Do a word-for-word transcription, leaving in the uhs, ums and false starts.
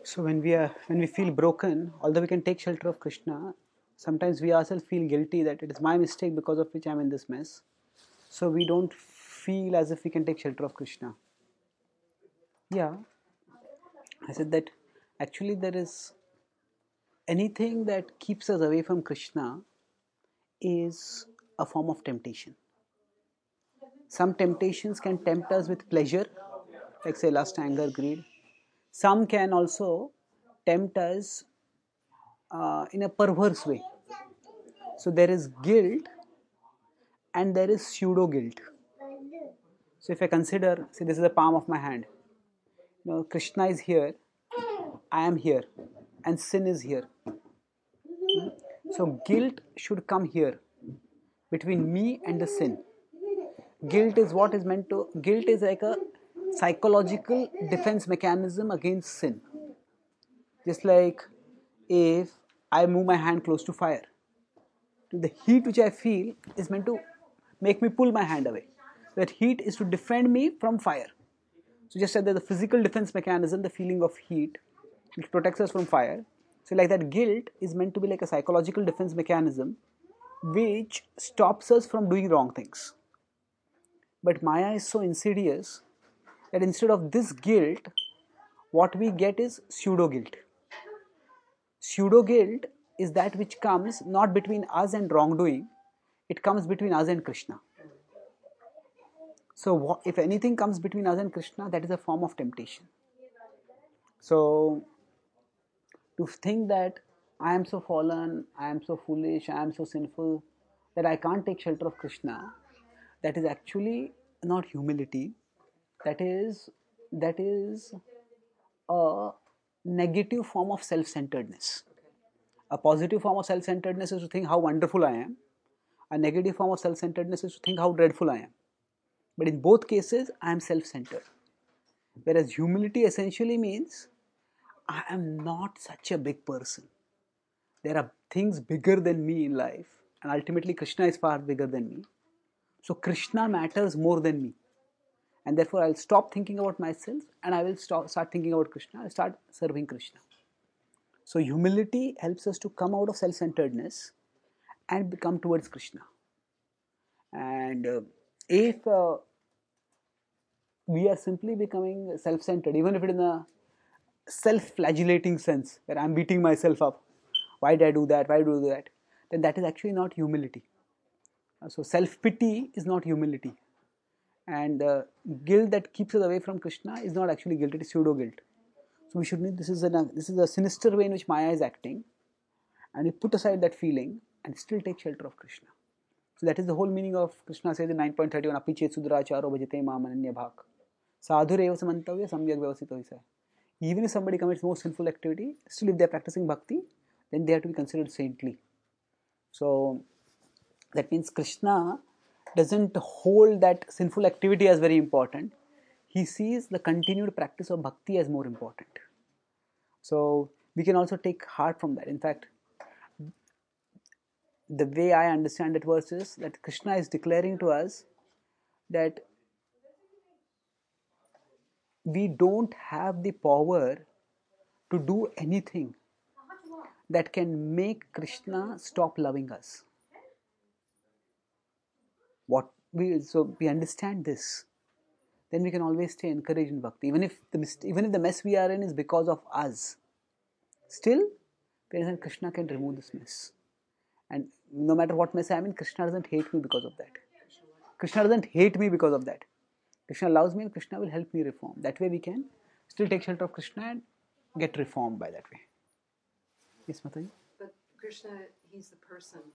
So when we are when we feel broken, although we can take shelter of Krishna, sometimes we ourselves feel guilty that it is my mistake because of which I am in this mess. So we don't feel as if we can take shelter of Krishna. Yeah, I said that actually there is anything that keeps us away from Krishna is a form of temptation. Some temptations can tempt us with pleasure, like say lust, anger, greed. Some can also tempt us uh, in a perverse way. So there is guilt and there is pseudo guilt. So if I consider, see, this is the palm of my hand. You know, Krishna is here, I am here, and sin is here. So guilt should come here between me and the sin. Guilt is what is meant to. Guilt is like a psychological defense mechanism against sin. Just like if I move my hand close to fire, the heat which I feel is meant to make me pull my hand away. That heat is to defend me from fire. So just like there's a physical defense mechanism, the feeling of heat, which protects us from fire. So like that guilt is meant to be like a psychological defense mechanism which stops us from doing wrong things. But Maya is so insidious that instead of this guilt, what we get is pseudo guilt. Pseudo guilt is that which comes not between us and wrongdoing, it comes between us and Krishna. So, if anything comes between us and Krishna, that is a form of temptation. So, to think that I am so fallen, I am so foolish, I am so sinful that I can't take shelter of Krishna, that is actually not humility. That is that is a negative form of self-centeredness. A positive form of self-centeredness is to think how wonderful I am. A negative form of self-centeredness is to think how dreadful I am. But in both cases, I am self-centered. Whereas humility essentially means I am not such a big person. There are things bigger than me in life, and ultimately Krishna is far bigger than me. So Krishna matters more than me. And therefore I'll stop thinking about myself and I will stop, start thinking about Krishna. I'll start serving Krishna. So humility helps us to come out of self-centeredness and come towards Krishna. And uh, if uh, we are simply becoming self-centered, even if it is in a self-flagellating sense, where I'm beating myself up, why did I do that, why did I do that, then that is actually not humility. Uh, so self-pity is not humility. And the guilt that keeps us away from Krishna is not actually guilt, it is pseudo-guilt. So we should need, this is, a, this is a sinister way in which Maya is acting, and we put aside that feeling and still take shelter of Krishna. So that is the whole meaning of Krishna says in nine point thirty-one, Api chet sudracharo bhajate mam ananya bhak. Sadhureva samantavya samyak vyavasito visa. Even if somebody commits more sinful activity, still if they are practicing bhakti, then they have to be considered saintly. So that means Krishna doesn't hold that sinful activity as very important. He sees the continued practice of bhakti as more important. So we can also take heart from that. In fact, the way I understand that verse is that Krishna is declaring to us that we don't have the power to do anything that can make Krishna stop loving us. What we so we understand this, then we can always stay encouraged in bhakti, even if the even if the mess we are in is because of us. Still, Krishna can remove this mess, and no matter what mess I am in, Krishna doesn't hate me because of that. Krishna doesn't hate me because of that. Krishna loves me, and Krishna will help me reform. That way, we can still take shelter of Krishna and get reformed by that way. Yes, Mataji? But Krishna, he's the person.